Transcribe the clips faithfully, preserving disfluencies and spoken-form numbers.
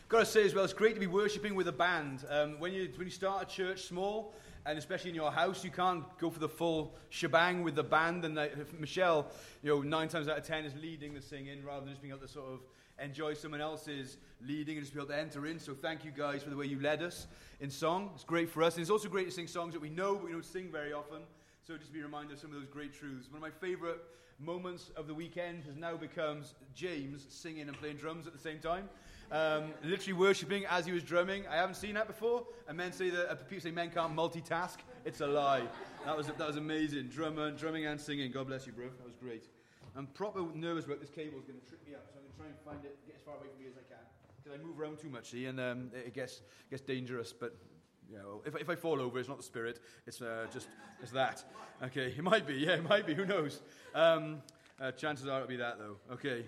Got to say as well, it's great to be worshipping with a band. Um, when you when you start a church small, and especially in your house, you can't go for the full shebang with the band. And uh, Michelle, you know, nine times out of ten is leading the singing rather than just being able to sort of enjoy someone else's leading and just be able to enter in. So thank you guys for the way you led us in song. It's great for us. And it's also great to sing songs that we know, but we don't sing very often. So just be a reminder of some of those great truths. One of my favorite moments of the weekend has now become James singing and playing drums at the same time. Um, literally worshipping as he was drumming. I haven't seen that before. And men say that uh, people say men can't multitask. It's a lie. That was that was amazing. Drummer, drumming and singing. God bless you, bro. That was great. I'm proper nervous about this cable is going to trip me up, so I'm going to try and find it, get as far away from me as I can, because I move around too much, see, and um, it, it gets gets dangerous. But you know, if if I fall over, it's not the spirit. It's uh, just it's that. Okay, it might be. Yeah, it might be. Who knows? Um, uh, chances are it'll be that though. Okay.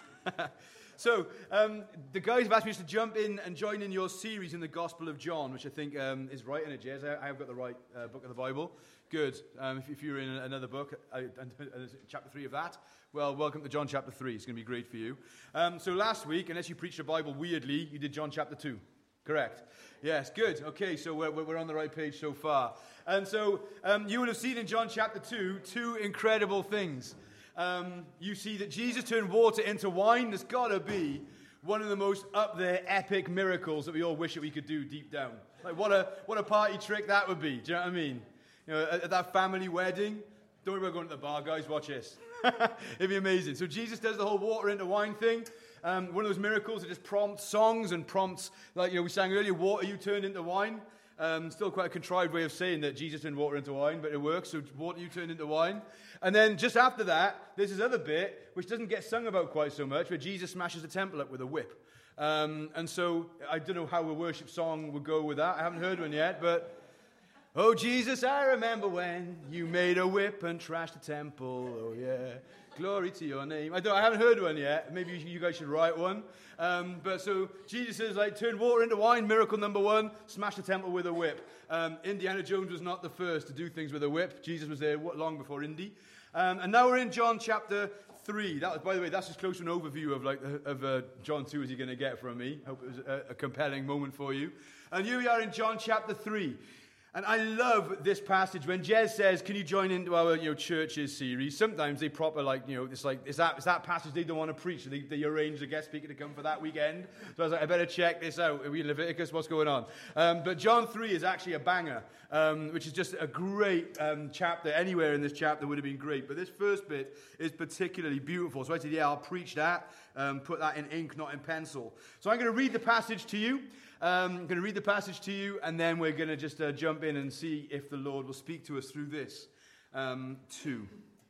So, um, the guys have asked me to jump in and join in your series in the Gospel of John, which I think um, is right in it, Jez. I, I have got the right uh, book of the Bible. Good. Um, if, if you're in another book, uh, uh, chapter three of that, well, welcome to John chapter three. It's going to be great for you. Um, so last week, unless you preached the Bible weirdly, you did John chapter two. Correct. Yes, good. Okay, so we're, we're on the right page so far. And so um, you will have seen in John chapter two, two incredible things. Um, you see that Jesus turned water into wine. There's got to be one of the most up there epic miracles that we all wish that we could do deep down. Like what a what a party trick that would be. Do you know what I mean? You know, at, at that family wedding, don't worry about going to the bar, guys. Watch this. It'd be amazing. So Jesus does the whole water into wine thing. Um, one of those miracles that just prompts songs and prompts, like you know, we sang earlier, water you turned into wine. Um, still quite a contrived way of saying that Jesus turned water into wine, but it works. So water you turned into wine. And then just after that, there's this other bit, which doesn't get sung about quite so much, where Jesus smashes the temple up with a whip. Um, and so I don't know how a worship song would go with that. I haven't heard one yet, but... Oh, Jesus, I remember when you made a whip and trashed the temple. Oh, yeah. Glory to your name. I don't. I haven't heard one yet. Maybe you guys should write one. Um, but so Jesus is like, turn water into wine, miracle number one, smash the temple with a whip. Um, Indiana Jones was not the first to do things with a whip. Jesus was there long before Indy. Um, and now we're in John chapter three. That was, by the way, that's as close to an overview of like of uh, John two as you're going to get from me. Hope it was a, a compelling moment for you. And here we are in John chapter three. And I love this passage when Jez says, can you join into our, you know, churches series? Sometimes they proper like, you know, it's like, is that, is that passage they don't want to preach? So they, they arrange a guest speaker to come for that weekend. So I was like, I better check this out. Are we in Leviticus? What's going on? Um, but John three is actually a banger, um, which is just a great um, chapter. Anywhere in this chapter would have been great. But this first bit is particularly beautiful. So I said, yeah, I'll preach that. Um, put that in ink, not in pencil. So I'm going to read the passage to you. Um, I'm going to read the passage to you, and then we're going to just uh, jump in and see if the Lord will speak to us through this um, too.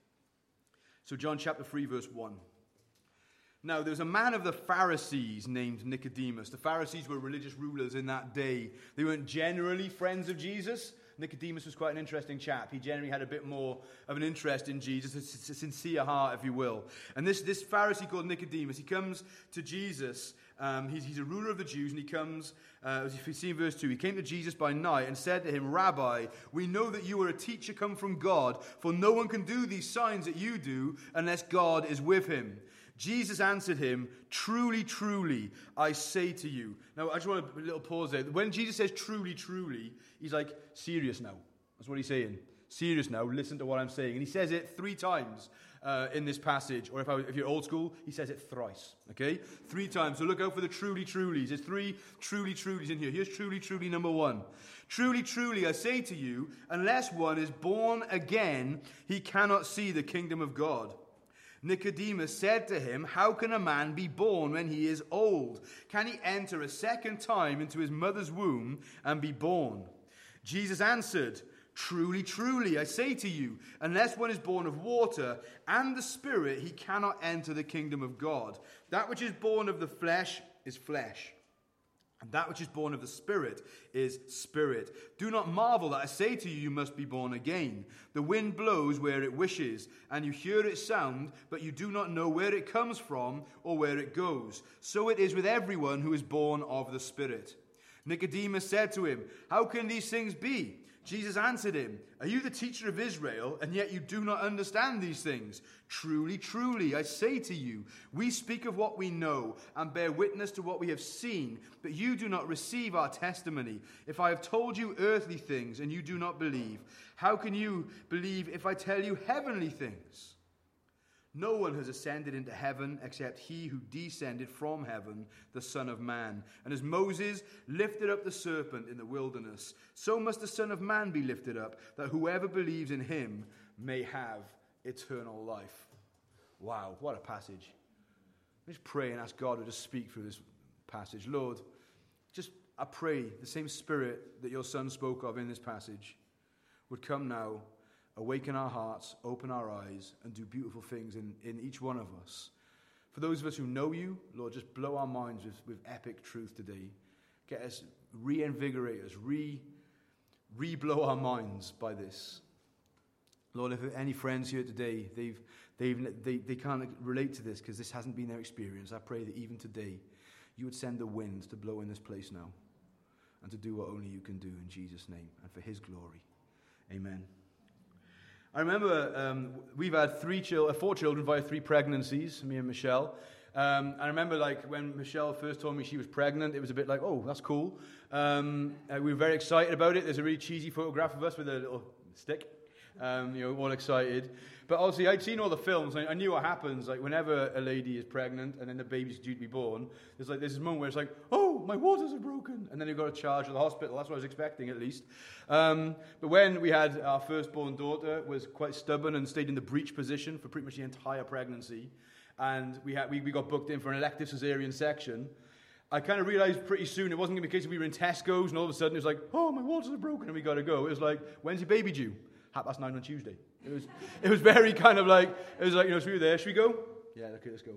So John chapter three, verse one. Now, there was a man of the Pharisees named Nicodemus. The Pharisees were religious rulers in that day. They weren't generally friends of Jesus. Nicodemus was quite an interesting chap. He generally had a bit more of an interest in Jesus, a sincere heart, if you will. And this, this Pharisee called Nicodemus, he comes to Jesus. Um, he's, he's a ruler of the Jews, and he comes, uh, as you see in verse two, he came to Jesus by night and said to him, Rabbi, we know that you are a teacher come from God, for no one can do these signs that you do unless God is with him. Jesus answered him, truly, truly, I say to you. Now, I just want a little pause there. When Jesus says truly, truly, he's like, serious now. That's what he's saying. Serious now, listen to what I'm saying. And he says it three times uh, in this passage. Or if, I, if you're old school, he says it thrice. Okay? Three times. So look out for the truly, trulies. There's three truly, trulies in here. Here's truly, truly number one. Truly, truly, I say to you, unless one is born again, he cannot see the kingdom of God. Nicodemus said to him, how can a man be born when he is old? Can he enter a second time into his mother's womb and be born? Jesus answered, truly, truly, I say to you, unless one is born of water and the Spirit, he cannot enter the kingdom of God. That which is born of the flesh is flesh, and that which is born of the Spirit is spirit. Do not marvel that I say to you, you must be born again. The wind blows where it wishes, and you hear its sound, but you do not know where it comes from or where it goes. So it is with everyone who is born of the Spirit. Nicodemus said to him, how can these things be? Jesus answered him, "Are you the teacher of Israel, and yet you do not understand these things? Truly, truly, I say to you, we speak of what we know and bear witness to what we have seen, but you do not receive our testimony. If I have told you earthly things and you do not believe, how can you believe if I tell you heavenly things? No one has ascended into heaven except he who descended from heaven, the Son of Man. And as Moses lifted up the serpent in the wilderness, so must the Son of Man be lifted up, that whoever believes in him may have eternal life." Wow, what a passage. Let's pray and ask God to just speak through this passage. Lord, just I pray the same Spirit that your Son spoke of in this passage would come now, awaken our hearts, open our eyes, and do beautiful things in, in each one of us. For those of us who know you, Lord, just blow our minds with, with epic truth today. Get us, reinvigorate us, re, re-blow our minds by this. Lord, if any friends here today, they've, they've, they, they can't relate to this because this hasn't been their experience, I pray that even today, you would send the wind to blow in this place now and to do what only you can do in Jesus' name and for his glory. Amen. I remember um, we've had three chil- four children via three pregnancies, me and Michelle. Um, I remember like when Michelle first told me she was pregnant, it was a bit like, oh, that's cool. Um, uh, we were very excited about it. There's a really cheesy photograph of us with a little stick, um, you know, all excited. But obviously I'd seen all the films. I, I knew what happens. Like whenever a lady is pregnant and then the baby's due to be born, there's like this moment where it's like, oh, my waters are broken. And then you've got to charge to the hospital. That's what I was expecting at least. Um, but when we had our firstborn daughter, was quite stubborn and stayed in the breech position for pretty much the entire pregnancy. And we had we, we got booked in for an elective cesarean section. I kind of realized pretty soon it wasn't going to be a case of we were in Tesco's and all of a sudden it was like, oh, my waters are broken and we got to go. It was like, when's your baby due? Half past nine on Tuesday. It was it was very kind of like, it was like, you know, so we were there, should we go? Yeah, okay, let's go.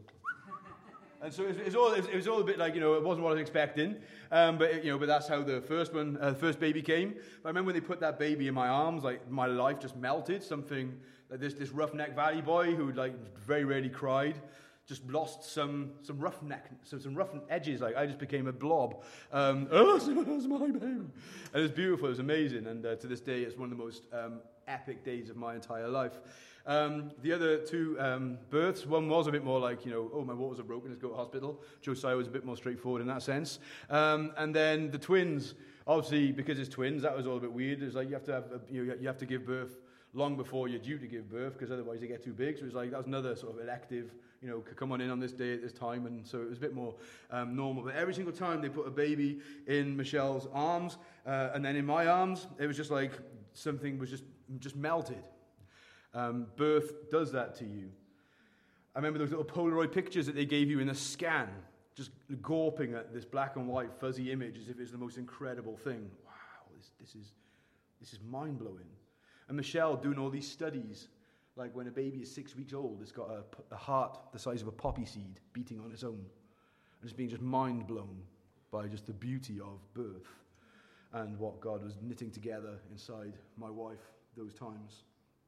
And so it was, it was all it was, it was all a bit like, you know, it wasn't what I was expecting, um, but it, you know, but that's how the first one, uh, the first baby came. But I remember when they put that baby in my arms, like my life just melted. Something like this this roughneck valley boy who like very rarely cried, just lost some some roughneck, some some rough edges. Like I just became a blob. Um, oh, that's my baby, and it was beautiful. It was amazing, and uh, to this day, it's one of the most um, epic days of my entire life. Um, the other two um, births, one was a bit more like, you know, oh, my waters are broken, let's go to hospital. Josiah was a bit more straightforward in that sense. Um, and then the twins, obviously, because it's twins, that was all a bit weird. It was like you have to have, a, you know, you have to give birth long before you're due to give birth, because otherwise they get too big. So it was like, that was another sort of elective, you know, could come on in on this day at this time, and so it was a bit more um, normal. But every single time they put a baby in Michelle's arms, uh, and then in my arms, it was just like something was just just melted. Um, birth does that to you. I remember those little Polaroid pictures that they gave you in a scan, just gawping at this black and white fuzzy image as if it's the most incredible thing. Wow, this, this is this is mind-blowing. And Michelle doing all these studies, like when a baby is six weeks old, it's got a, a heart the size of a poppy seed beating on its own. And it's being just mind-blown by just the beauty of birth and what God was knitting together inside my wife those times.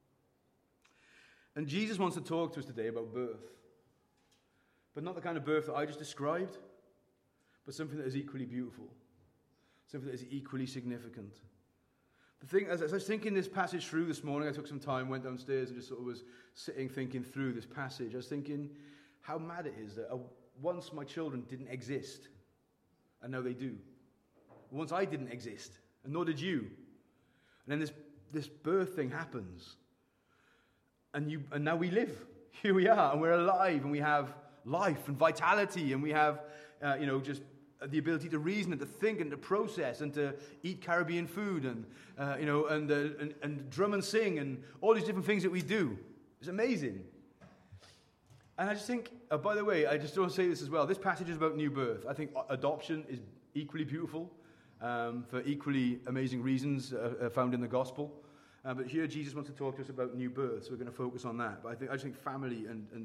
And Jesus wants to talk to us today about birth. But not the kind of birth that I just described, but something that is equally beautiful. Something that is equally significant. The thing, as I was thinking this passage through this morning, I took some time, went downstairs and just sort of was sitting thinking through this passage. I was thinking how mad it is that once my children didn't exist, and now they do. Once I didn't exist, and nor did you. And then this, this birth thing happens. And you, and now we live. Here we are, and we're alive, and we have life and vitality, and we have, uh, you know, just the ability to reason and to think and to process and to eat Caribbean food and, uh, you know, and, uh, and and drum and sing and all these different things that we do. It's amazing. And I just think, oh, by the way, I just want to say this as well. This passage is about new birth. I think adoption is equally beautiful um, for equally amazing reasons uh, found in the gospel. Uh, but here Jesus wants to talk to us about new birth, so we're going to focus on that. But I think I just think family and, and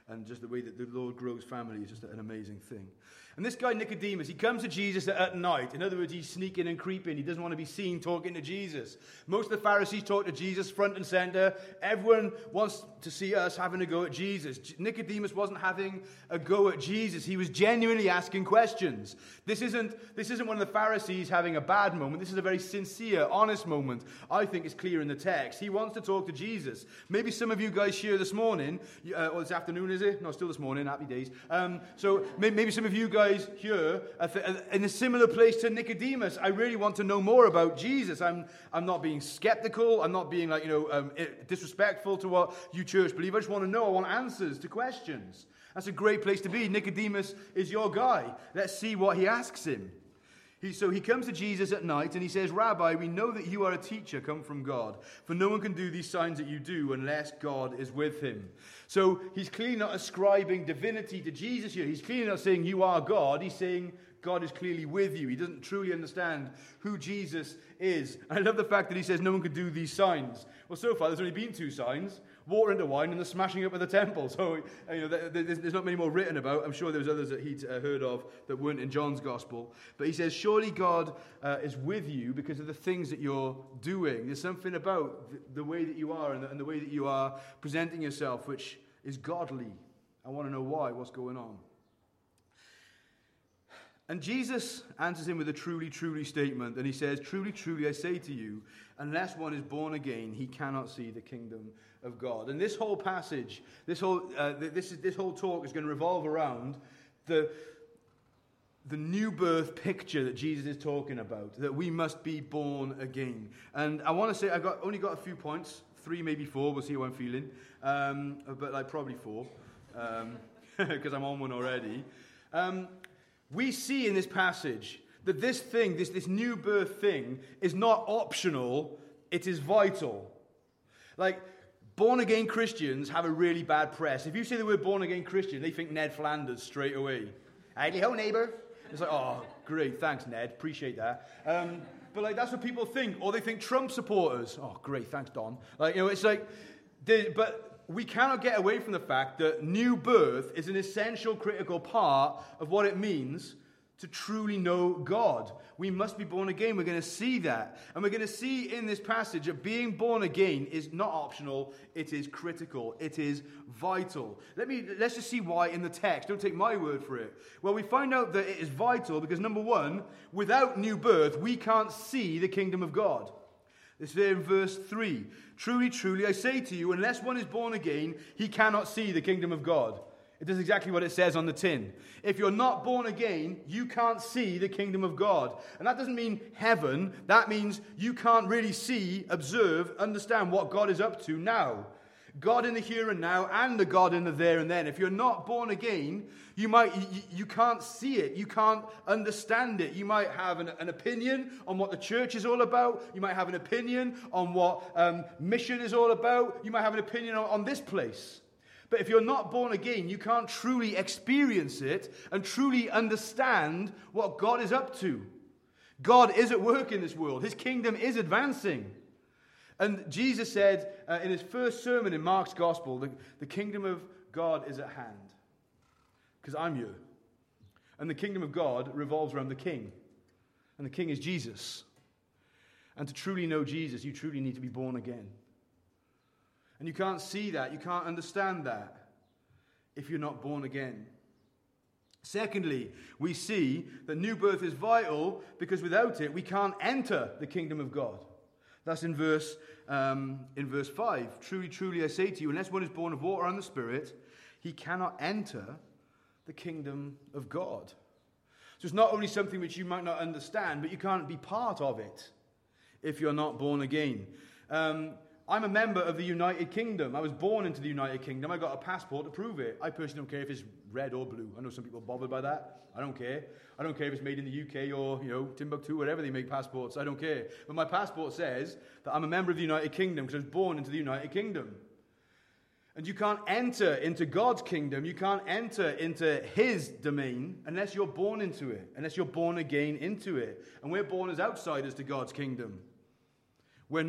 And just the way that the Lord grows family is just an amazing thing. And this guy Nicodemus, he comes to Jesus at night. In other words, he's sneaking and creeping. He doesn't want to be seen talking to Jesus. Most of the Pharisees talk to Jesus front and center. Everyone wants to see us having a go at Jesus. Nicodemus wasn't having a go at Jesus. He was genuinely asking questions. This isn't, this isn't one of the Pharisees having a bad moment. This is a very sincere, honest moment. I think it's clear in the text. He wants to talk to Jesus. Maybe some of you guys here this morning, uh, or this afternoon, is it? No, still this morning. Happy days. Um, so maybe some of you guys here in a similar place to Nicodemus. I really want to know more about Jesus. I'm I'm not being skeptical. I'm not being like, you know, um, disrespectful to what you church believe. I just want to know. I want answers to questions. That's a great place to be. Nicodemus is your guy. Let's see what he asks him. He, so he comes to Jesus at night and he says, Rabbi, we know that you are a teacher come from God, for no one can do these signs that you do unless God is with him. So he's clearly not ascribing divinity to Jesus here. He's clearly not saying you are God. He's saying God is clearly with you. He doesn't truly understand who Jesus is. And I love the fact that he says no one can do these signs. Well, so far there's only been two signs. Water into wine and the smashing up of the temple. So, you know, there's not many more written about. I'm sure there's others that he'd uh, heard of that weren't in John's gospel. But he says, surely God uh, is with you because of the things that you're doing. There's something about the, the way that you are and the, and the way that you are presenting yourself, which is godly. I want to know why, what's going on. And Jesus answers him with a truly, truly statement. And he says, truly, truly, I say to you, unless one is born again, he cannot see the kingdom of God. And this whole passage, this whole uh, this is this whole talk is going to revolve around the the new birth picture that Jesus is talking about, that we must be born again. And I want to say I've got only got a few points, three, maybe four. We'll see how I'm feeling, um, but like probably four, because um, I'm on one already. Um, we see in this passage that this thing, this this new birth thing, is not optional; it is vital. Like, born-again Christians have a really bad press. If you say the word born-again Christian, they think Ned Flanders straight away. Howdy ho, neighbor. It's like, oh, great, thanks, Ned. Appreciate that. Um, but, like, that's what people think. Or they think Trump supporters. Oh, great, thanks, Don. Like, you know, it's like, but we cannot get away from the fact that new birth is an essential, critical part of what it means to truly know God. We must be born again. We're going to see that. And we're going to see in this passage that being born again is not optional. It is critical. It is vital. Let me, let's just see why in the text. Don't take my word for it. Well, we find out that it is vital because, number one, without new birth, we can't see the kingdom of God. It's there in verse three. Truly, truly, I say to you, unless one is born again, he cannot see the kingdom of God. It does exactly what it says on the tin. If you're not born again, you can't see the kingdom of God. And that doesn't mean heaven. That means you can't really see, observe, understand what God is up to now. God in the here and now and the God in the there and then. If you're not born again, you might you, you can't see it. You can't understand it. You might have an, an opinion on what the church is all about. You might have an opinion on what um, mission is all about. You might have an opinion on, on this place. But if you're not born again, you can't truly experience it and truly understand what God is up to. God is at work in this world. His kingdom is advancing. And Jesus said uh, in his first sermon in Mark's gospel, the, the kingdom of God is at hand. Because I'm you. And the kingdom of God revolves around the king. And the king is Jesus. And to truly know Jesus, you truly need to be born again. And you can't see that, you can't understand that if you're not born again. Secondly, we see that new birth is vital because without it, we can't enter the kingdom of God. That's in verse um, in verse five. Truly, truly, I say to you, unless one is born of water and the Spirit, he cannot enter the kingdom of God. So it's not only something which you might not understand, but you can't be part of it if you're not born again. Um, I'm a member of the United Kingdom. I was born into the United Kingdom. I got a passport to prove it. I personally don't care if it's red or blue. I know some people are bothered by that. I don't care. I don't care if it's made in the U K or, you know, Timbuktu, wherever they make passports. I don't care. But my passport says that I'm a member of the United Kingdom because I was born into the United Kingdom. And you can't enter into God's kingdom. You can't enter into his domain unless you're born into it, unless you're born again into it. And we're born as outsiders to God's kingdom. We're not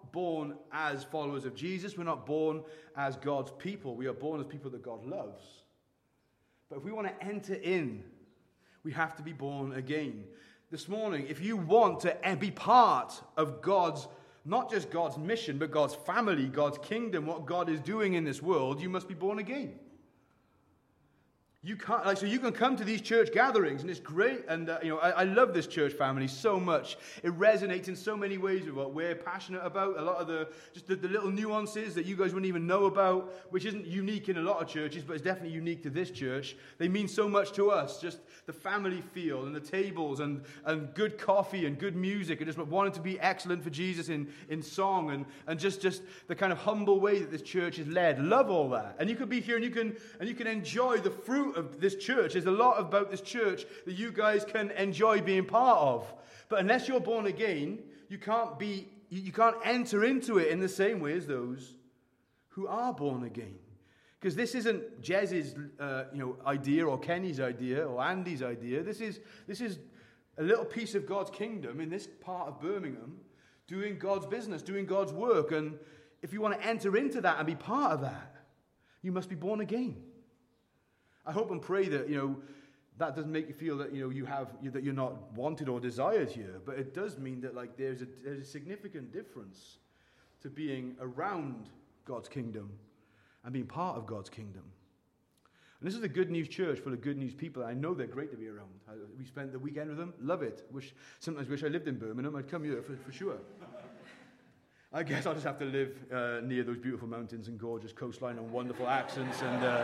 born as followers of Jesus. We're not born as God's people. We are born as people that God loves. But if we want to enter in, we have to be born again. This morning, if you want to be part of God's, not just God's mission, but God's family, God's kingdom, what God is doing in this world, you must be born again. You can't, like, so you can come to these church gatherings, and it's great. And uh, you know, I, I love this church family so much. It resonates in so many ways with what we're passionate about. A lot of the just the, the little nuances that you guys wouldn't even know about, which isn't unique in a lot of churches, but it's definitely unique to this church. They mean so much to us. Just the family feel and the tables and and good coffee and good music, and just wanting to be excellent for Jesus in in song and and just just the kind of humble way that this church is led. Love all that, and you could be here and you can and you can enjoy the fruit of this church. There's a lot about this church that you guys can enjoy being part of. But unless you're born again, you can't be, you can't enter into it in the same way as those who are born again. Because this isn't Jez's, uh, you know, idea or Kenny's idea or Andy's idea. This is this is a little piece of God's kingdom in this part of Birmingham, doing God's business, doing God's work. And if you want to enter into that and be part of that, you must be born again. I hope and pray that, you know, that doesn't make you feel that, you know, you have, that you're not wanted or desired here. But it does mean that, like, there's a, there's a significant difference to being around God's kingdom and being part of God's kingdom. And this is a good news church full of good news people. I know they're great to be around. I, we spent the weekend with them. Love it. Wish, sometimes wish I lived in Birmingham. I'd come here for, for sure. I guess I'll just have to live uh, near those beautiful mountains and gorgeous coastline and wonderful accents and... Uh,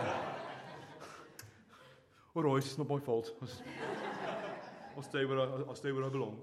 All right, it's not my fault. I'll, I'll stay where I, I'll stay where I belong.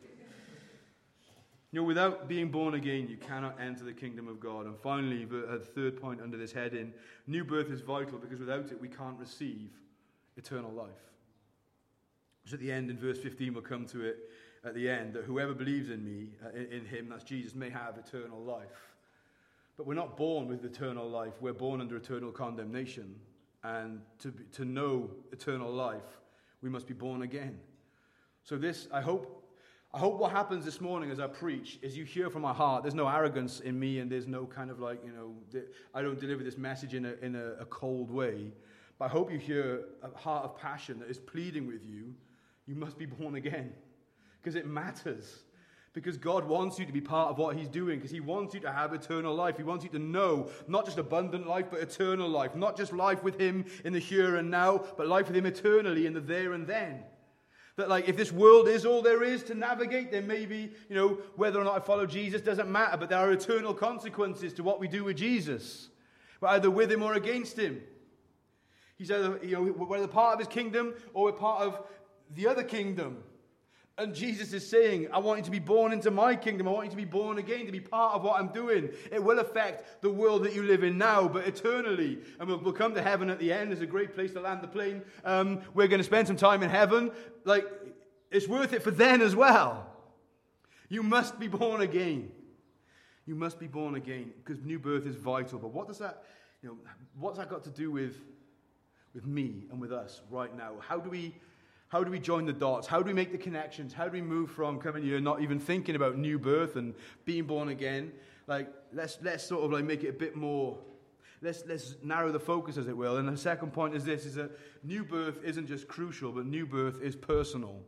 You know, without being born again, you cannot enter the kingdom of God. And finally, the third point under this heading, new birth is vital because without it, we can't receive eternal life. Which at the end, in verse fifteen, we'll come to it at the end, that whoever believes in me, uh, in, in him, that's Jesus, may have eternal life. But we're not born with eternal life. We're born under eternal condemnation. And to to know eternal life, we must be born again. So this, I hope, I hope what happens this morning as I preach is you hear from my heart. There's no arrogance in me, and there's no kind of like, you know, I don't deliver this message in a in a, a cold way. But I hope you hear a heart of passion that is pleading with you. You must be born again, because it matters. Because God wants you to be part of what he's doing, because he wants you to have eternal life. He wants you to know not just abundant life, but eternal life. Not just life with him in the here and now, but life with him eternally in the there and then. That, like, if this world is all there is to navigate, then maybe, you know, whether or not I follow Jesus doesn't matter, but there are eternal consequences to what we do with Jesus. We're either with him or against him. He's either, you know, we're either part of his kingdom or we're part of the other kingdom. And Jesus is saying, I want you to be born into my kingdom. I want you to be born again, to be part of what I'm doing. It will affect the world that you live in now, but eternally. And we'll, we'll come to heaven at the end. It's a great place to land the plane. Um, we're going to spend some time in heaven. Like, it's worth it for then as well. You must be born again. You must be born again, because new birth is vital. But what does that, you know, what's that got to do with, with me and with us right now? How do we... How do we join the dots? How do we make the connections? How do we move from coming here not even thinking about new birth and being born again? Like, let's let's sort of like make it a bit more, let's let's narrow the focus, as it will. And the second point is this, is that new birth isn't just crucial, but new birth is personal.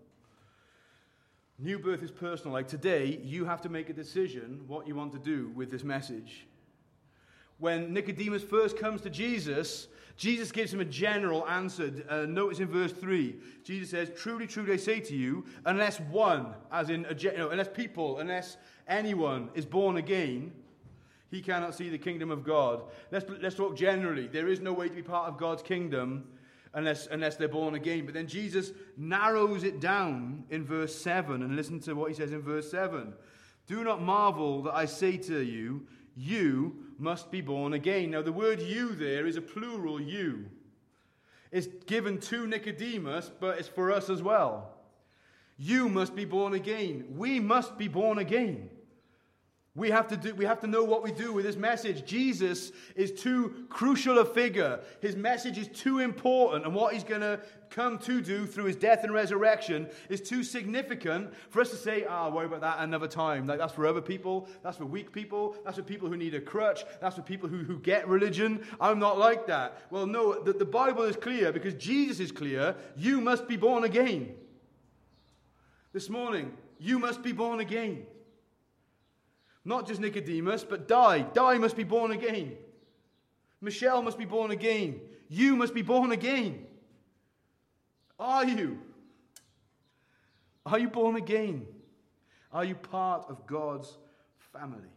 New birth is personal. Like today, you have to make a decision what you want to do with this message. When Nicodemus first comes to Jesus, Jesus gives him a general answer. Uh, notice in verse three, Jesus says, truly, truly, I say to you, unless one, as in, a, you know, unless people, unless anyone is born again, he cannot see the kingdom of God. Let's, let's talk generally. There is no way to be part of God's kingdom unless, unless they're born again. But then Jesus narrows it down in verse seven, and listen to what he says in verse seven. Do not marvel that I say to you, you must be born again. Now, the word you there is a plural you. It's given to Nicodemus, but it's for us as well. You must be born again. We must be born again. We have to do, we have to know what we do with this message. Jesus is too crucial a figure. His message is too important, and what he's going to come to do through his death and resurrection is too significant for us to say, ah, oh, worry about that another time. Like, that's for other people. That's for weak people. That's for people who need a crutch. That's for people who, who get religion. I'm not like that. Well, no, the, the Bible is clear because Jesus is clear. You must be born again. This morning, you must be born again. Not just Nicodemus, but Di. Di must be born again. Michelle must be born again. You must be born again. Are you? Are you born again? Are you part of God's family?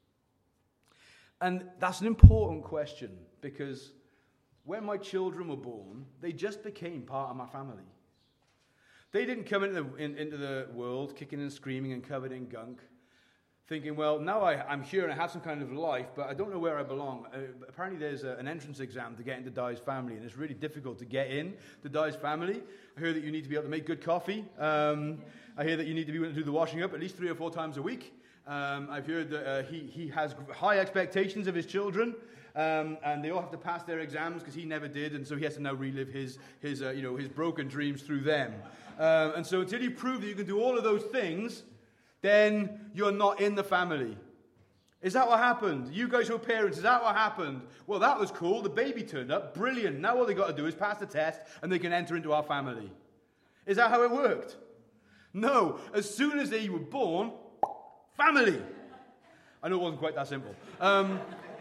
And that's an important question because when my children were born, they just became part of my family. They didn't come into the, in, into the world kicking and screaming and covered in gunk, thinking, well, now I, I'm here and I have some kind of life, but I don't know where I belong. Uh, apparently there's a, an entrance exam to get into Di's family, and it's really difficult to get in to Di's family. I hear that you need to be able to make good coffee. Um, I hear that you need to be willing to do the washing up at least three or four times a week. Um, I've heard that uh, he, he has high expectations of his children, um, and they all have to pass their exams because he never did, and so he has to now relive his, his, uh, you know, his broken dreams through them. Um, and so until you prove that you can do all of those things, then you're not in the family. Is that what happened? You guys who are parents, is that what happened? Well, that was cool. The baby turned up. Brilliant. Now all they got to do is pass the test and they can enter into our family. Is that how it worked? No. As soon as they were born, family. I know it wasn't quite that simple. Um,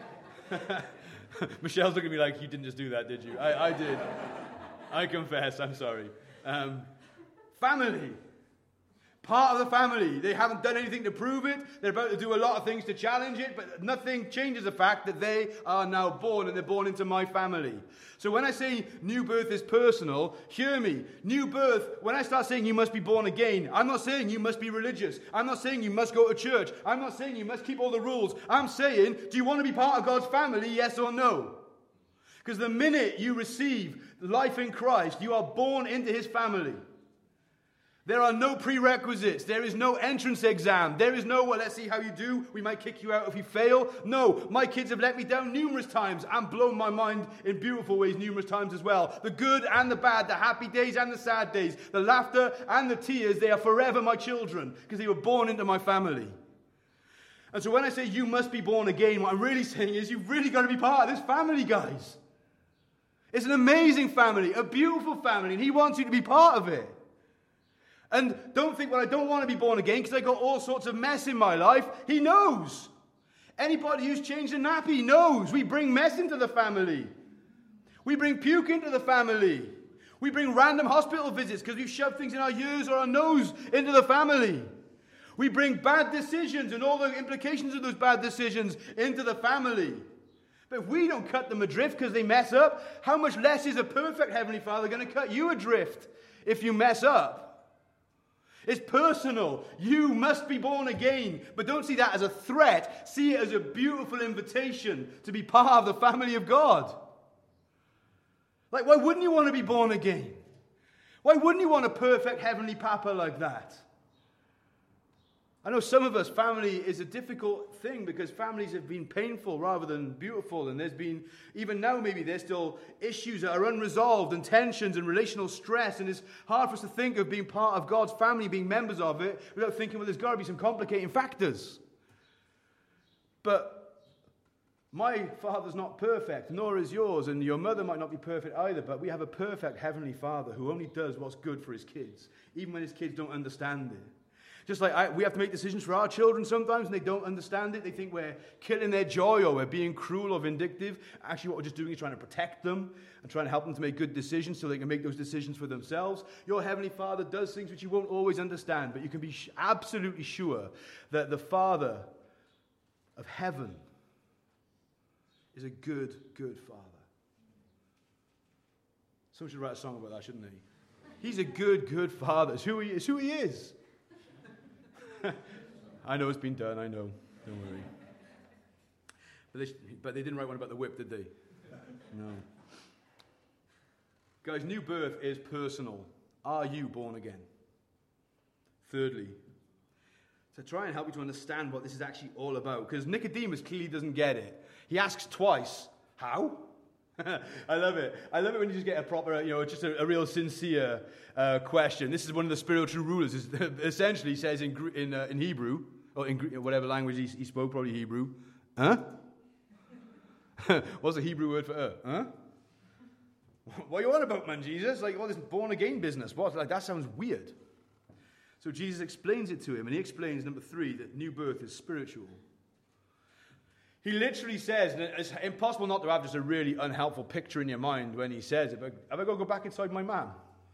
Michelle's looking at me like, you didn't just do that, did you? I, I did. I confess. I'm sorry. Um, family. Part of the family. They haven't done anything to prove it. They're about to do a lot of things to challenge it, but nothing changes the fact that they are now born, and they're born into my family. So when I say new birth is personal, hear me. New birth, when I start saying you must be born again, I'm not saying you must be religious. I'm not saying you must go to church. I'm not saying you must keep all the rules. I'm saying, do you want to be part of God's family, yes or no? Because the minute you receive life in Christ, you are born into his family. There are no prerequisites. There is no entrance exam. There is no, well, let's see how you do. We might kick you out if you fail. No, my kids have let me down numerous times and blown my mind in beautiful ways numerous times as well. The good and the bad, the happy days and the sad days, the laughter and the tears, they are forever my children because they were born into my family. And so when I say you must be born again, what I'm really saying is you've really got to be part of this family, guys. It's an amazing family, a beautiful family, and he wants you to be part of it. And don't think, well, I don't want to be born again because I got all sorts of mess in my life. He knows. Anybody who's changed a nappy knows. We bring mess into the family. We bring puke into the family. We bring random hospital visits because we've shoved things in our ears or our nose into the family. We bring bad decisions and all the implications of those bad decisions into the family. But if we don't cut them adrift because they mess up, how much less is a perfect Heavenly Father going to cut you adrift if you mess up? It's personal. You must be born again. But don't see that as a threat. See it as a beautiful invitation to be part of the family of God. Like, why wouldn't you want to be born again? Why wouldn't you want a perfect heavenly papa like that? I know some of us, family is a difficult thing because families have been painful rather than beautiful. And there's been, even now maybe, there's still issues that are unresolved and tensions and relational stress. And it's hard for us to think of being part of God's family, being members of it, without thinking, well, there's got to be some complicating factors. But my father's not perfect, nor is yours. And your mother might not be perfect either. But we have a perfect heavenly Father who only does what's good for his kids, even when his kids don't understand it. Just like I, we have to make decisions for our children sometimes and they don't understand it. They think we're killing their joy or we're being cruel or vindictive. Actually, what we're just doing is trying to protect them and trying to help them to make good decisions so they can make those decisions for themselves. Your Heavenly Father does things which you won't always understand, but you can be sh- absolutely sure that the Father of heaven is a good, good Father. Someone should write a song about that, shouldn't he? He's a good, good Father. It's who he, it's who he is. I know it's been done, I know. Don't worry. But they, but they didn't write one about the whip, did they? No. Guys, new birth is personal. Are you born again? Thirdly, to try and help you to understand what this is actually all about. Because Nicodemus clearly doesn't get it. He asks twice, how? I love it. I love it when you just get a proper, you know, just a, a real sincere uh, question. This is one of the spiritual rulers. Is essentially, he says in in, uh, in Hebrew, or in whatever language he, he spoke, probably Hebrew, huh? What's the Hebrew word for uh? Huh? What are you on about, man, Jesus? Like, what, this born-again business? What? Like, that sounds weird. So Jesus explains it to him, and he explains, number three, that new birth is spiritual. He literally says, and it's impossible not to have just a really unhelpful picture in your mind when he says it, but have I got to go back inside my man?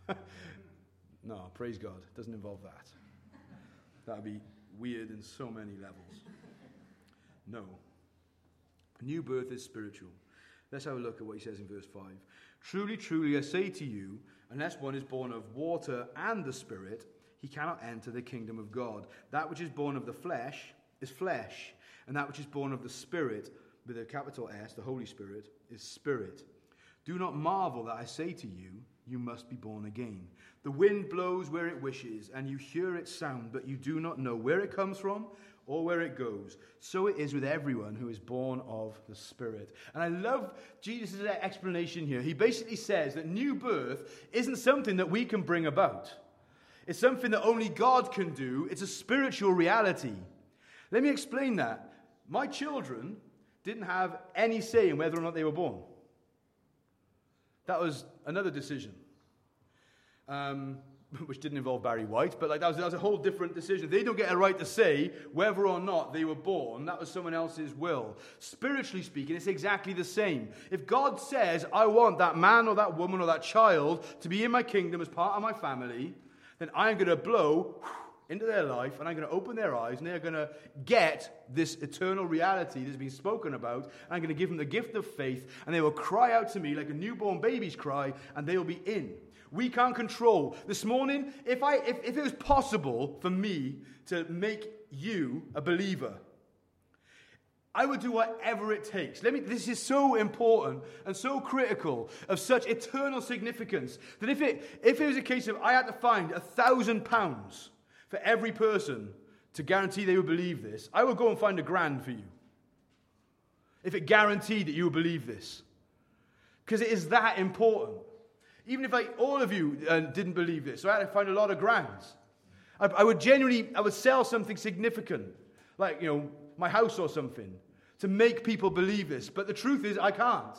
No, praise God. It doesn't involve that. That would be weird in so many levels. No. New birth is spiritual. Let's have a look at what he says in verse five. Truly, truly, I say to you, unless one is born of water and the Spirit, he cannot enter the kingdom of God. That which is born of the flesh is flesh, and that which is born of the Spirit, with a capital S, the Holy Spirit, is spirit. Do not marvel that I say to you, you must be born again. The wind blows where it wishes, and you hear its sound, but you do not know where it comes from or where it goes. So it is with everyone who is born of the Spirit. And I love Jesus' explanation here. He basically says that new birth isn't something that we can bring about. It's something that only God can do. It's a spiritual reality. Let me explain that. My children didn't have any say in whether or not they were born. That was another decision, um, which didn't involve Barry White, but like that was, that was a whole different decision. They don't get a right to say whether or not they were born. That was someone else's will. Spiritually speaking, it's exactly the same. If God says, I want that man or that woman or that child to be in my kingdom as part of my family, then I'm going to blow into their life, and I'm going to open their eyes, and they're going to get this eternal reality that's been spoken about, and I'm going to give them the gift of faith, and they will cry out to me like a newborn baby's cry, and they will be in. We can't control. This morning, if I if, if it was possible for me to make you a believer, I would do whatever it takes. Let me. This is so important and so critical, of such eternal significance, that if it if it was a case of I had to find a thousand pounds for every person to guarantee they would believe this, I would go and find a grand for you. If it guaranteed that you would believe this. Because it is that important. Even if I, all of you uh, didn't believe this, so I had to find a lot of grands. I, I would genuinely, I would sell something significant, like, you know, my house or something, to make people believe this. But the truth is, I can't.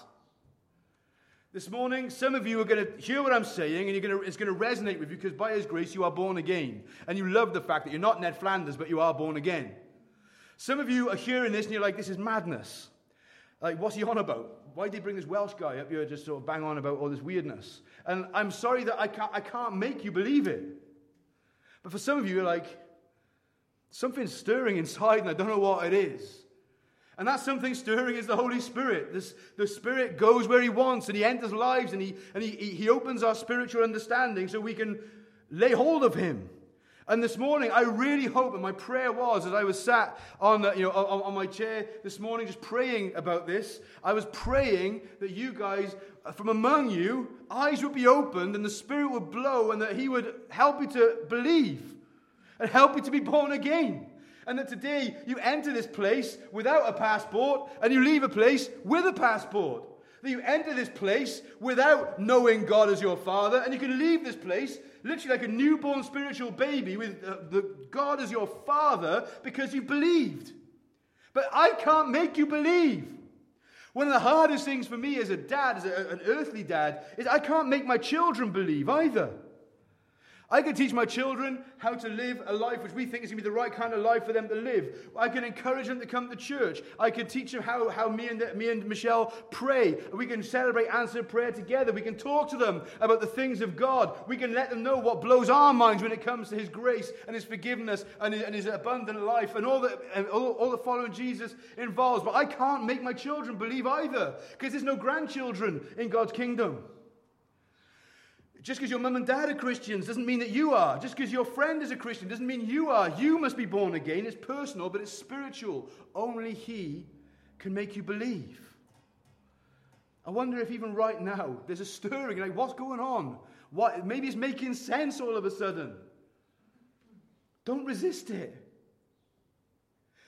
This morning, some of you are going to hear what I'm saying, and you're going to, it's going to resonate with you, because by His grace, you are born again. And you love the fact that you're not Ned Flanders, but you are born again. Some of you are hearing this, and you're like, this is madness. Like, what's he on about? Why did he bring this Welsh guy up here just sort of bang on about all this weirdness? And I'm sorry that I can't, I can't make you believe it. But for some of you, you're like, something's stirring inside, and I don't know what it is. And that something stirring is the Holy Spirit. This, the Spirit goes where He wants, and He enters lives, and He and he, he opens our spiritual understanding so we can lay hold of Him. And this morning, I really hope, and my prayer was, as I was sat on, the, you know, on, on my chair this morning just praying about this, I was praying that you guys, from among you, eyes would be opened, and the Spirit would blow, and that He would help you to believe, and help you to be born again. And that today you enter this place without a passport, and you leave a place with a passport. That you enter this place without knowing God as your Father, and you can leave this place literally like a newborn spiritual baby with uh, the God as your Father, because you believed. But I can't make you believe. One of the hardest things for me as a dad, as a, an earthly dad, is I can't make my children believe either. I can teach my children how to live a life which we think is going to be the right kind of life for them to live. I can encourage them to come to church. I can teach them how, how me and me and Michelle pray. We can celebrate answered prayer together. We can talk to them about the things of God. We can let them know what blows our minds when it comes to His grace and His forgiveness and His, and his abundant life and all that and all, all that following Jesus involves. But I can't make my children believe either, because there's no grandchildren in God's kingdom. Just because your mum and dad are Christians doesn't mean that you are. Just because your friend is a Christian doesn't mean you are. You must be born again. It's personal, but it's spiritual. Only He can make you believe. I wonder if even right now there's a stirring. Like, what's going on? What? Maybe it's making sense all of a sudden. Don't resist it.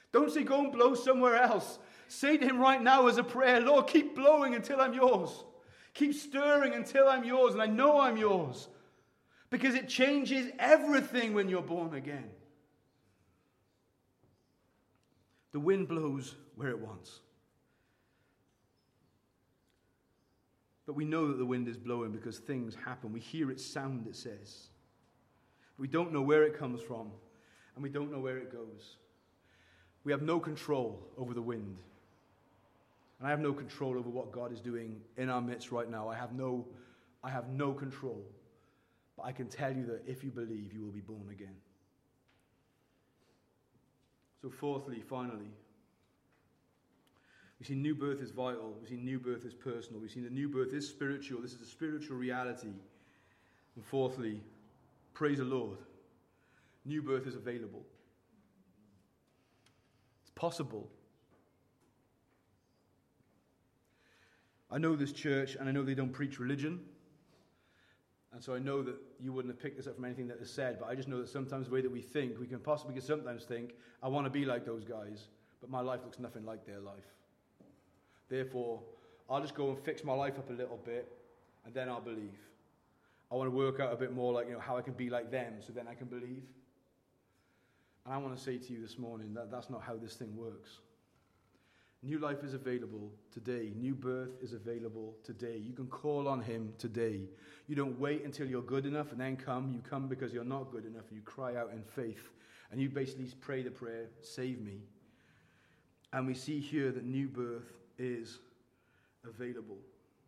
Don't say go and blow somewhere else. Say to him right now as a prayer, Lord, keep blowing until I'm yours. Keep stirring until I'm yours, and I know I'm yours. Because it changes everything when you're born again. The wind blows where it wants. But we know that the wind is blowing because things happen. We hear its sound, it says. We don't know where it comes from, and we don't know where it goes. We have no control over the wind. And I have no control over what God is doing in our midst right now. I have no, I have no control. But I can tell you that if you believe, you will be born again. So fourthly, finally, we see new birth is vital. We see new birth is personal. We see that new birth is spiritual. This is a spiritual reality. And fourthly, praise the Lord, new birth is available. It's possible. I know this church, and I know they don't preach religion. And so I know that you wouldn't have picked this up from anything that is said, but I just know that sometimes the way that we think, we can possibly we can sometimes think, I want to be like those guys, but my life looks nothing like their life. Therefore, I'll just go and fix my life up a little bit, and then I'll believe. I want to work out a bit more like, you know, how I can be like them, so then I can believe. And I want to say to you this morning that that's not how this thing works. New life is available today. New birth is available today. You can call on him today. You don't wait until you're good enough and then come. You come because you're not good enough. You cry out in faith. And you basically pray the prayer, save me. And we see here that new birth is available.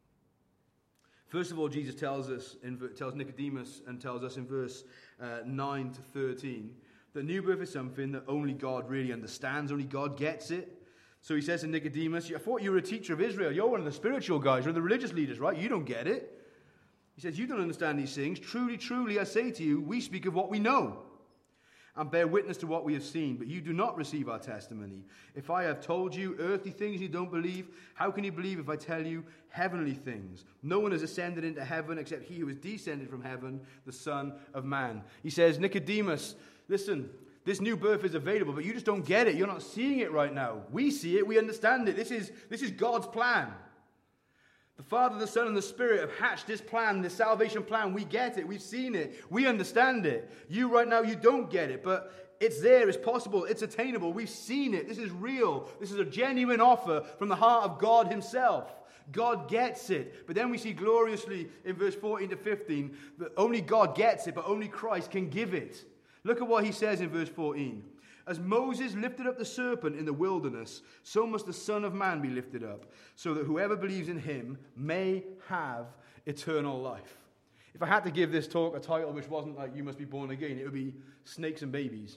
First of all, Jesus tells us, in, tells Nicodemus and tells us in verse uh, nine to thirteen, that new birth is something that only God really understands. Only God gets it. So he says to Nicodemus, I thought you were a teacher of Israel. You're one of the spiritual guys. You're the religious leaders, right? You don't get it. He says, you don't understand these things. Truly, truly, I say to you, we speak of what we know and bear witness to what we have seen, but you do not receive our testimony. If I have told you earthly things and you don't believe, how can you believe if I tell you heavenly things? No one has ascended into heaven except he who is descended from heaven, the Son of Man. He says, Nicodemus, listen, this new birth is available, but you just don't get it. You're not seeing it right now. We see it. We understand it. This is, this is God's plan. The Father, the Son, and the Spirit have hatched this plan, this salvation plan. We get it. We've seen it. We understand it. You right now, you don't get it, but it's there. It's possible. It's attainable. We've seen it. This is real. This is a genuine offer from the heart of God himself. God gets it. But then we see gloriously in verse fourteen to fifteen that only God gets it, but only Christ can give it. Look at what he says in verse fourteen. As Moses lifted up the serpent in the wilderness, so must the Son of Man be lifted up, so that whoever believes in him may have eternal life. If I had to give this talk a title which wasn't like you must be born again, it would be Snakes and Babies.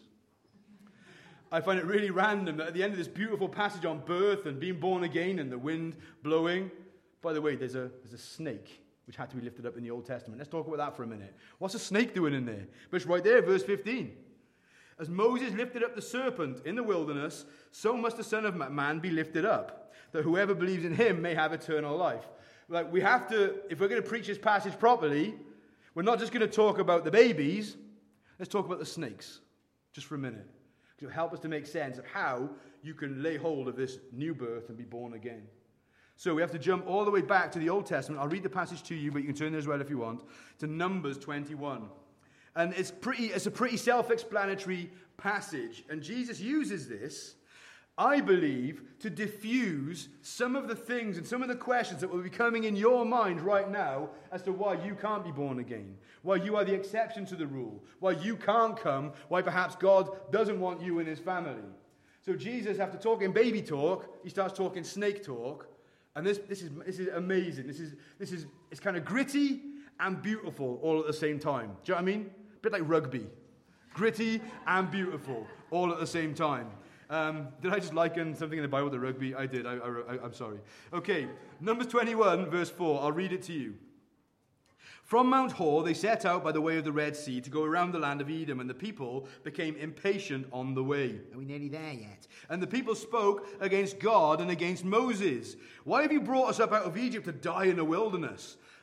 I find it really random that at the end of this beautiful passage on birth and being born again and the wind blowing, by the way, there's a, there's a snake which had to be lifted up in the Old Testament. Let's talk about that for a minute. What's a snake doing in there? But it's right there, verse fifteen. As Moses lifted up the serpent in the wilderness, so must the Son of Man be lifted up, that whoever believes in him may have eternal life. Like, we have to, if we're going to preach this passage properly, we're not just going to talk about the babies. Let's talk about the snakes, just for a minute. Because it'll help us to make sense of how you can lay hold of this new birth and be born again. So we have to jump all the way back to the Old Testament. I'll read the passage to you, but you can turn there as well if you want, to Numbers twenty-one. And it's pretty. It's a pretty self-explanatory passage. And Jesus uses this, I believe, to diffuse some of the things and some of the questions that will be coming in your mind right now as to why you can't be born again, why you are the exception to the rule, why you can't come, why perhaps God doesn't want you in his family. So Jesus, after talking baby talk, he starts talking snake talk. And this, this is this is amazing. This is this is it's kind of gritty and beautiful all at the same time. Do you know what I mean? A bit like rugby. Gritty and beautiful all at the same time. Um, did I just liken something in the Bible to rugby? I did. I, I, I'm sorry. Okay, Numbers twenty-one, verse four. I'll read it to you. From Mount Hor, they set out by the way of the Red Sea to go around the land of Edom, and the people became impatient on the way. Are we nearly there yet? And the people spoke against God and against Moses. Why have you brought us up out of Egypt to die in the wilderness?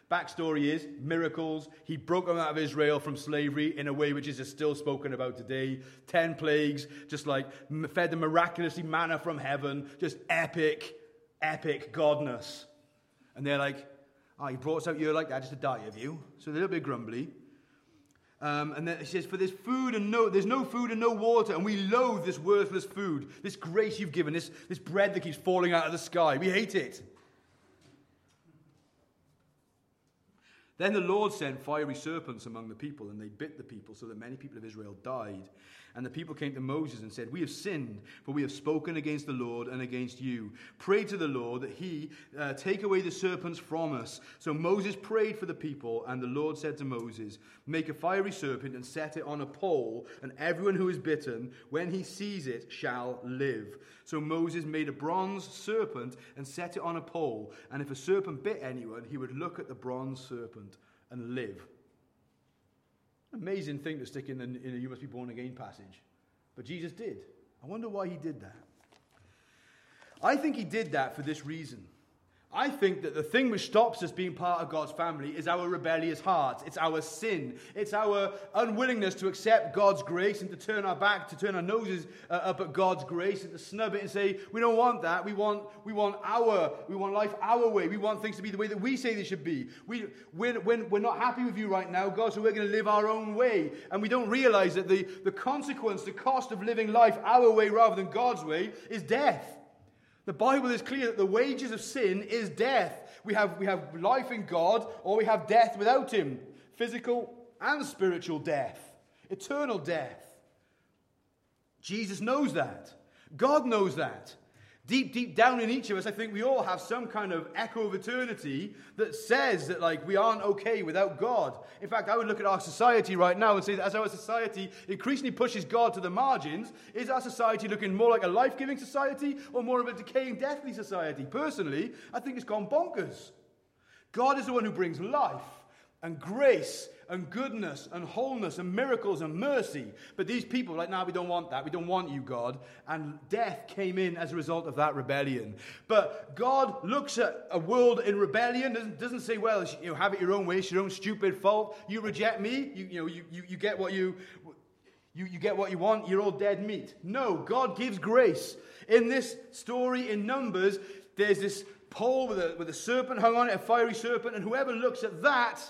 Backstory is miracles. He broke them out of Israel from slavery in a way which is still spoken about today. Ten plagues, just like fed them miraculously manna from heaven. Just epic, epic godness. And they're like, oh, he brought us out here like that just to die of you. So they're a little bit grumbly. Um, and then he says, for there's food and no, there's no food and no water, and we loathe this worthless food, this grace you've given, this, this bread that keeps falling out of the sky. We hate it. Then the Lord sent fiery serpents among the people, and they bit the people, so that many people of Israel died. And the people came to Moses and said, we have sinned, for we have spoken against the Lord and against you. Pray to the Lord that he uh, take away the serpents from us. So Moses prayed for the people, and the Lord said to Moses, make a fiery serpent and set it on a pole, and everyone who is bitten, when he sees it, shall live. So Moses made a bronze serpent and set it on a pole, and if a serpent bit anyone, he would look at the bronze serpent and live. Amazing thing to stick in the, in the you must be born again passage. But Jesus did. I wonder why he did that. I think he did that for this reason. I think that the thing which stops us being part of God's family is our rebellious hearts. It's our sin. It's our unwillingness to accept God's grace and to turn our back, to turn our noses uh, up at God's grace and to snub it and say, we don't want that. We want, we want our, we want life our way. We want things to be the way that we say they should be. We, we're, we're, we're not happy with you right now, God, so we're going to live our own way. And we don't realize that the, the consequence, the cost of living life our way rather than God's way is death. The Bible is clear that the wages of sin is death. We have, we have life in God, or we have death without him. Physical and spiritual death. Eternal death. Jesus knows that. God knows that. Deep, deep down in each of us, I think we all have some kind of echo of eternity that says that, like, we aren't okay without God. In fact, I would look at our society right now and say that as our society increasingly pushes God to the margins, is our society looking more like a life-giving society or more of a decaying, deathly society? Personally, I think it's gone bonkers. God is the one who brings life and grace and goodness and wholeness and miracles and mercy. But these people, like, no, we don't want that. We don't want you, God. And death came in as a result of that rebellion. But God looks at a world in rebellion, doesn't, doesn't say, well, you know, have it your own way. It's your own stupid fault. You reject me. You, you know, you, you, you get what you, you, you get what you want. You're all dead meat. No, God gives grace. In this story in Numbers, there's this pole with a, with a serpent hung on it, a fiery serpent, and whoever looks at that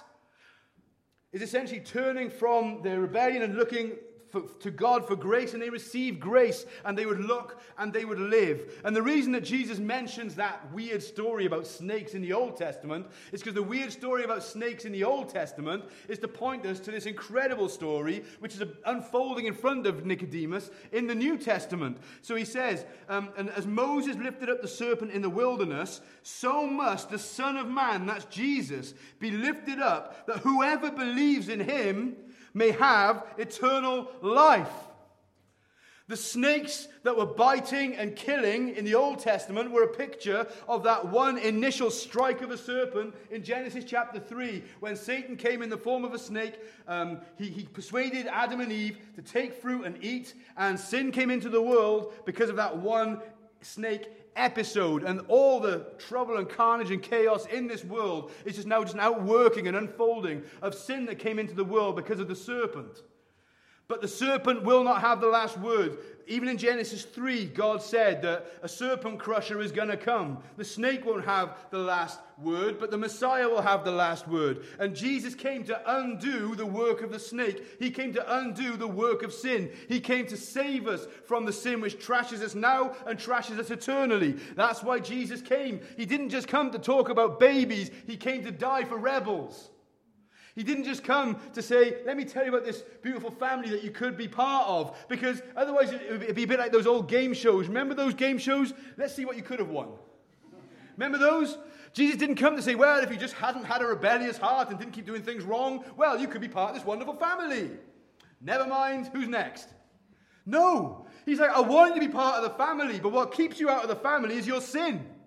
is essentially turning from their rebellion and looking for, to God for grace, and they receive grace, and they would look and they would live. And the reason that Jesus mentions that weird story about snakes in the Old Testament is because the weird story about snakes in the Old Testament is to point us to this incredible story which is unfolding in front of Nicodemus in the New Testament. So he says, um, and as Moses lifted up the serpent in the wilderness, so must the Son of Man, that's Jesus, be lifted up, that whoever believes in him may have eternal life. The snakes that were biting and killing in the Old Testament were a picture of that one initial strike of a serpent in Genesis chapter three. When Satan came in the form of a snake, um, he, he persuaded Adam and Eve to take fruit and eat, and sin came into the world because of that one snake episode, and all the trouble and carnage and chaos in this world is just now just an outworking and unfolding of sin that came into the world because of the serpent. But the serpent will not have the last word. Even in Genesis three, God said that a serpent crusher is going to come. The snake won't have the last word, but the Messiah will have the last word. And Jesus came to undo the work of the snake. He came to undo the work of sin. He came to save us from the sin which trashes us now and trashes us eternally. That's why Jesus came. He didn't just come to talk about babies. He came to die for rebels. He didn't just come to say, let me tell you about this beautiful family that you could be part of. Because otherwise it would be a bit like those old game shows. Remember those game shows? Let's see what you could have won. Remember those? Jesus didn't come to say, well, if you just hadn't had a rebellious heart and didn't keep doing things wrong, well, you could be part of this wonderful family. Never mind, who's next? No. He's like, I want you to be part of the family, but what keeps you out of the family is your sin.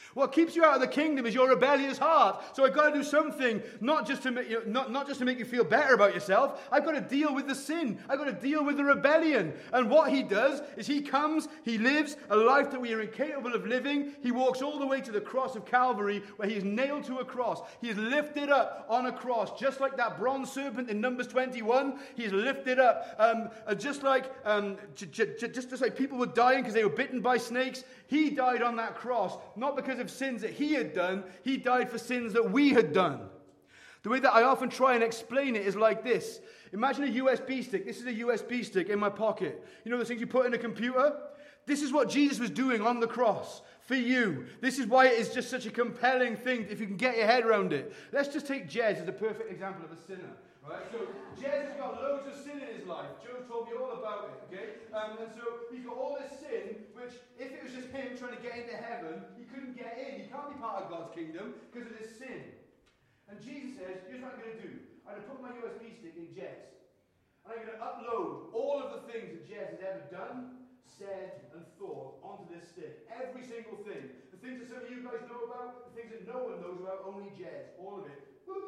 What keeps you out of the kingdom is your rebellious heart. So I've got to do something, not just to make you, not, not just to make you feel better about yourself. I've got to deal with the sin. I've got to deal with the rebellion. And what he does is he comes, he lives a life that we are incapable of living. He walks all the way to the cross of Calvary, where he is nailed to a cross. He is lifted up on a cross, just like that bronze serpent in Numbers twenty-one. He is lifted up, um, uh, just like um, j- j- j- just, just like people were dying because they were bitten by snakes. He died on that cross, not because of sins that he had done. He died for sins that we had done. The way that I often try and explain it is like this. Imagine a U S B stick. This is a U S B stick in my pocket. You know the things you put in a computer? This is what Jesus was doing on the cross for you. This is why it is just such a compelling thing if you can get your head around it. Let's just take Jez as a perfect example of a sinner. Right? So Jez has got loads of sin in his life. Joe told me all about it. Okay? Um, and so he's got all this sin, which if it was just him trying to get into heaven, he couldn't get in. He can't be part of God's kingdom because of this sin. And Jesus says, here's what I'm going to do. I'm going to put my U S B stick in Jez. And I'm going to upload all of the things that Jez has ever done, said, and thought onto this stick. Every single thing. The things that some of you guys know about, the things that no one knows about, only Jez. All of it.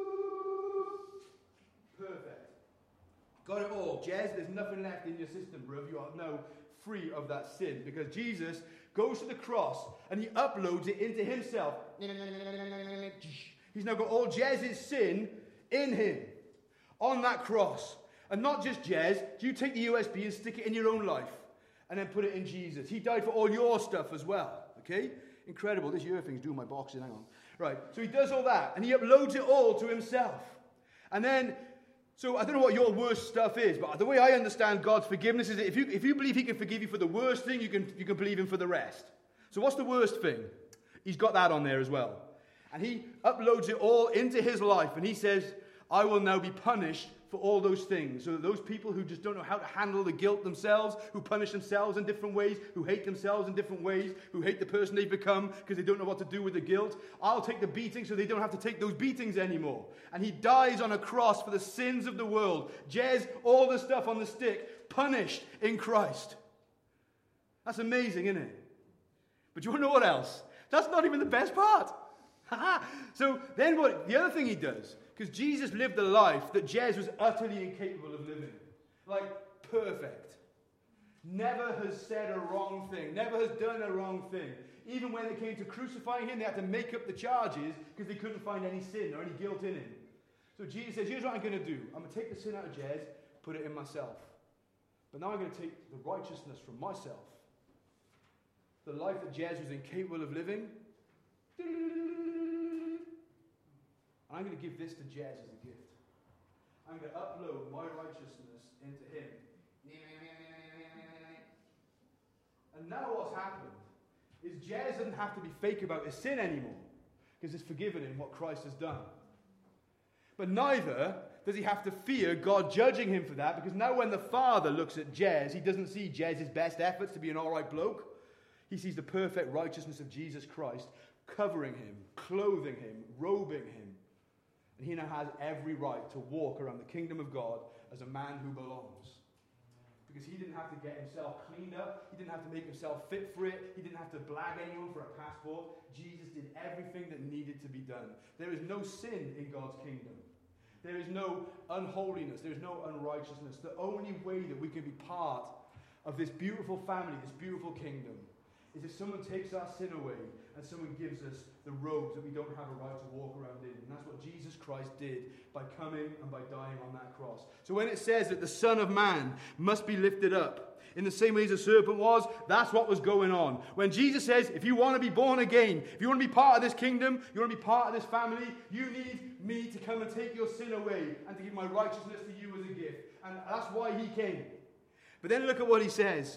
Perfect. Got it all. Jez, there's nothing left in your system, bro. You are now free of that sin. Because Jesus goes to the cross and he uploads it into himself. He's now got all Jez's sin in him on that cross. And not just Jez. You take the U S B and stick it in your own life and then put it in Jesus. He died for all your stuff as well. Okay? Incredible. This ear thing's doing my boxing. Hang on. Right. So he does all that and he uploads it all to himself. And then, so I don't know what your worst stuff is, but the way I understand God's forgiveness is that if you, if you believe he can forgive you for the worst thing, you can, you can believe him for the rest. So what's the worst thing? He's got that on there as well. And he uploads it all into his life. And he says, I will now be punished for all those things. So that those people who just don't know how to handle the guilt themselves, who punish themselves in different ways, who hate themselves in different ways, who hate the person they've become because they don't know what to do with the guilt, I'll take the beating so they don't have to take those beatings anymore. And he dies on a cross for the sins of the world. Jez, all the stuff on the stick, punished in Christ. That's amazing, isn't it? But you want to know what else? That's not even the best part. So then what? The other thing he does, because Jesus lived a life that Jez was utterly incapable of living. Like, perfect. Never has said a wrong thing. Never has done a wrong thing. Even when they came to crucifying him, they had to make up the charges because they couldn't find any sin or any guilt in him. So Jesus says, here's what I'm going to do. I'm going to take the sin out of Jez, put it in myself. But now I'm going to take the righteousness from myself. The life that Jez was incapable of living. And I'm going to give this to Jez as a gift. I'm going to upload my righteousness into him. And now what's happened is Jez doesn't have to be fake about his sin anymore because it's forgiven in what Christ has done. But neither does he have to fear God judging him for that, because now when the Father looks at Jez, he doesn't see Jez's best efforts to be an all right bloke. He sees the perfect righteousness of Jesus Christ covering him, clothing him, robing him. And he now has every right to walk around the kingdom of God as a man who belongs. Because he didn't have to get himself cleaned up. He didn't have to make himself fit for it. He didn't have to blag anyone for a passport. Jesus did everything that needed to be done. There is no sin in God's kingdom. There is no unholiness. There is no unrighteousness. The only way that we can be part of this beautiful family, this beautiful kingdom, is if someone takes our sin away and someone gives us the robes that we don't have a right to walk around in. And that's what Jesus Christ did by coming and by dying on that cross. So when it says that the Son of Man must be lifted up, in the same way as the serpent was, that's what was going on. When Jesus says, if you want to be born again, if you want to be part of this kingdom, you want to be part of this family, you need me to come and take your sin away and to give my righteousness to you as a gift. And that's why he came. But then look at what he says.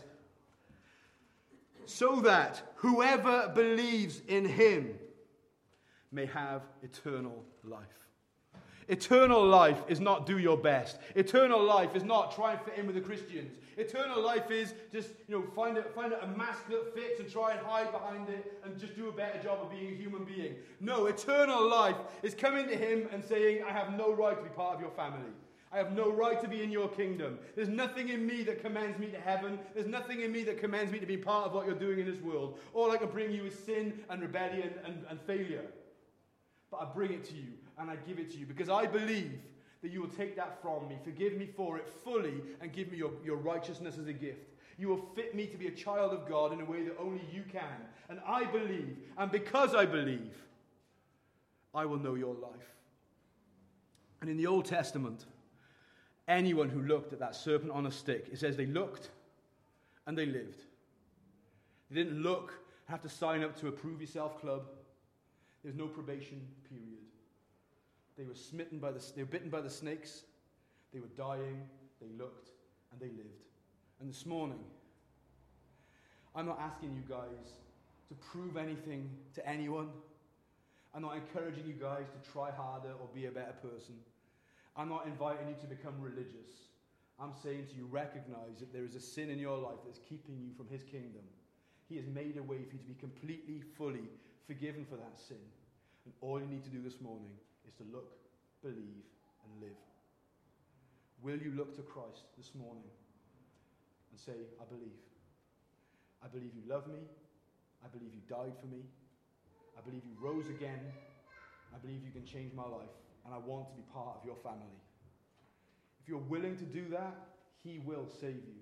So that whoever believes in him may have eternal life. Eternal life is not do your best. Eternal life is not try and fit in with the Christians. Eternal life is just, you know, find a, find a mask that fits and try and hide behind it and just do a better job of being a human being. No, eternal life is coming to him and saying, I have no right to be part of your family. I have no right to be in your kingdom. There's nothing in me that commends me to heaven. There's nothing in me that commends me to be part of what you're doing in this world. All I can bring you is sin and rebellion and, and failure. But I bring it to you and I give it to you because I believe that you will take that from me, forgive me for it fully, and give me your, your righteousness as a gift. You will fit me to be a child of God in a way that only you can. And I believe, and because I believe, I will know your life. And in the Old Testament, anyone who looked at that serpent on a stick, it says they looked and they lived. They didn't look and have to sign up to a prove yourself club. There's no probation period. They were smitten by the, they were bitten by the snakes. They were dying. They looked and they lived. And this morning, I'm not asking you guys to prove anything to anyone. I'm not encouraging you guys to try harder or be a better person. I'm not inviting you to become religious. I'm saying to you, recognize that there is a sin in your life that's keeping you from his kingdom. He has made a way for you to be completely, fully forgiven for that sin. And all you need to do this morning is to look, believe, and live. Will you look to Christ this morning and say, I believe. I believe you love me. I believe you died for me. I believe you rose again. I believe you can change my life. And I want to be part of your family. If you're willing to do that, he will save you.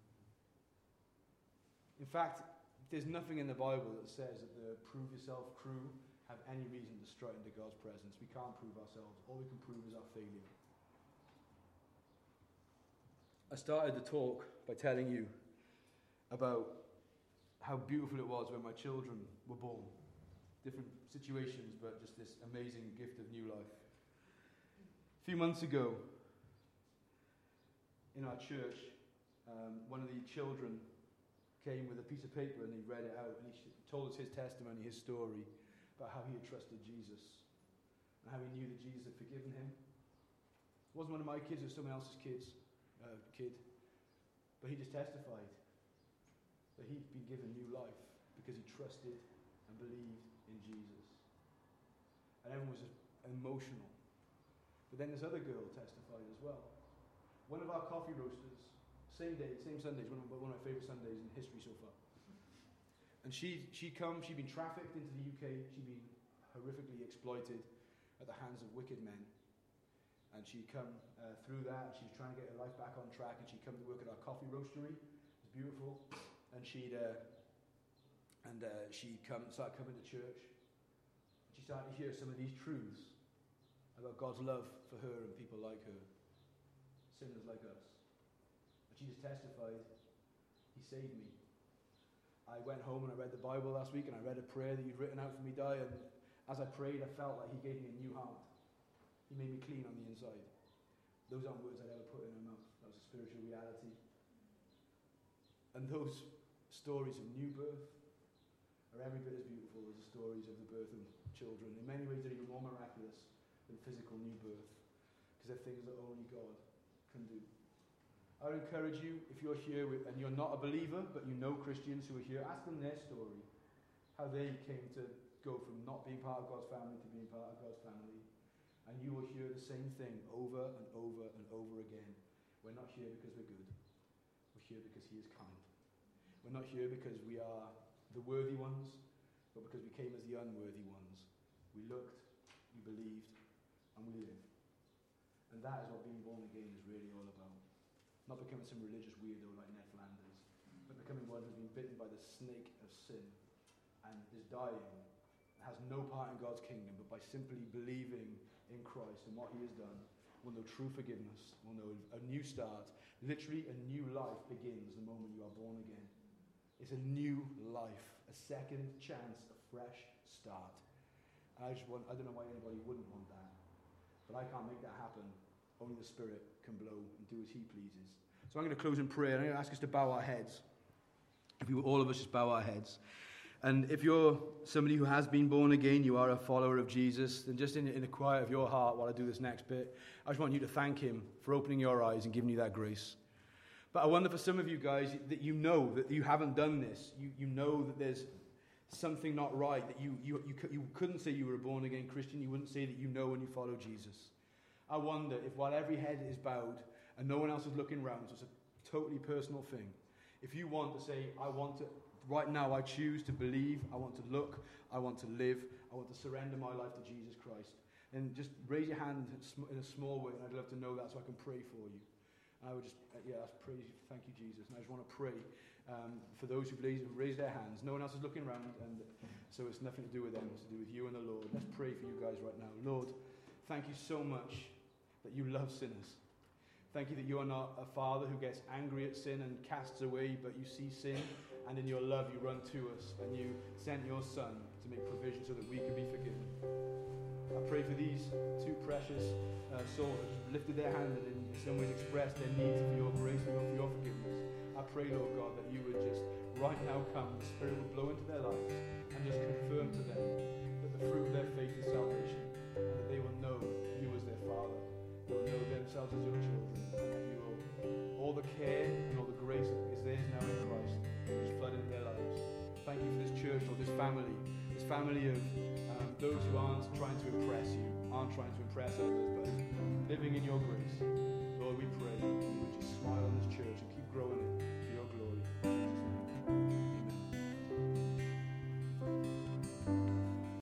In fact, there's nothing in the Bible that says that the prove yourself crew have any reason to strut into God's presence. We can't prove ourselves. All we can prove is our failure. I started the talk by telling you about how beautiful it was when my children were born. Different situations, but just this amazing gift of new life. A few months ago, in our church, um, one of the children came with a piece of paper and he read it out and he told us his testimony, his story about how he had trusted Jesus and how he knew that Jesus had forgiven him. It wasn't one of my kids, it was someone else's kids, uh, kid, but he just testified that he'd been given new life because he trusted and believed in Jesus. And everyone was just emotional. But then this other girl testified as well. One of our coffee roasters, same day, same Sundays, one of, one of my favourite Sundays in history so far. And she she come, she'd been trafficked into the U K, she'd been horrifically exploited at the hands of wicked men. And she'd come uh, through that, and she was trying to get her life back on track, and she'd come to work at our coffee roastery. It was beautiful. And she'd uh, and uh, she'd come, start coming to church. She started to hear some of these truths about God's love for her and people like her, sinners like us. And she just testified, he saved me. I went home and I read the Bible last week and I read a prayer that you'd written out for me, Di, and as I prayed, I felt like he gave me a new heart. He made me clean on the inside. Those aren't words I'd ever put in her mouth. That was a spiritual reality. And those stories of new birth are every bit as beautiful as the stories of the birth of children. In many ways, they're even more miraculous than physical new birth, because they're things that only God can do. I would encourage you, if you're here with, and you're not a believer, but you know Christians who are here, ask them their story, how they came to go from not being part of God's family to being part of God's family. And you will hear the same thing over and over and over again. We're not here because we're good. We're here because he is kind. We're not here because we are the worthy ones, but because we came as the unworthy ones. We looked, we believed, and we lived. And that is what being born again is really all about. Not becoming some religious weirdo like Ned Flanders, but becoming one who's been bitten by the snake of sin and is dying, has no part in God's kingdom, but by simply believing in Christ and what he has done, will know true forgiveness, will know a new start. Literally, a new life begins the moment you are born again. It's a new life, a second chance, a fresh start. And I just want, I don't know why anybody wouldn't want that, but I can't make that happen. Only the Spirit can blow and do as he pleases. So I'm going to close in prayer, and I'm going to ask us to bow our heads. If we all of us just bow our heads. And if you're somebody who has been born again, you are a follower of Jesus, then just in, in the quiet of your heart while I do this next bit, I just want you to thank him for opening your eyes and giving you that grace. But I wonder for some of you guys that you know that you haven't done this. You, you know that there's something not right, that you, you, you, you couldn't say you were a born again Christian. You wouldn't say that you know and you follow Jesus. I wonder if while every head is bowed and no one else is looking round, so it's a totally personal thing, if you want to say, I want to, right now I choose to believe, I want to look, I want to live, I want to surrender my life to Jesus Christ, then just raise your hand in a small way, and I'd love to know that so I can pray for you. I would just, uh, yeah, that's praise, thank you, Jesus. And I just want to pray um, for those who've raised, who've raised their hands. No one else is looking around, and so it's nothing to do with them. It's to do with you and the Lord. Let's pray for you guys right now. Lord, thank you so much that you love sinners. Thank you that you are not a father who gets angry at sin and casts away, but you see sin, and in your love you run to us, and you sent your Son to make provision so that we can be forgiven. I pray for these two precious uh, souls that lifted their hand and in some ways expressed their need for your grace and for your forgiveness. I pray, Lord God, that you would just right now come, the Spirit would blow into their lives and just confirm to them that the fruit of their faith is salvation, and that they will know you as their Father. They will know themselves as your children, and that you will, all the care and all the grace that is theirs now in Christ, will just flood into their lives. Thank you for this church or this family, this family of um, those who aren't trying to impress you, aren't trying to impress others, but living in your grace. Lord, we pray that you would just smile on this church and keep growing it for your glory.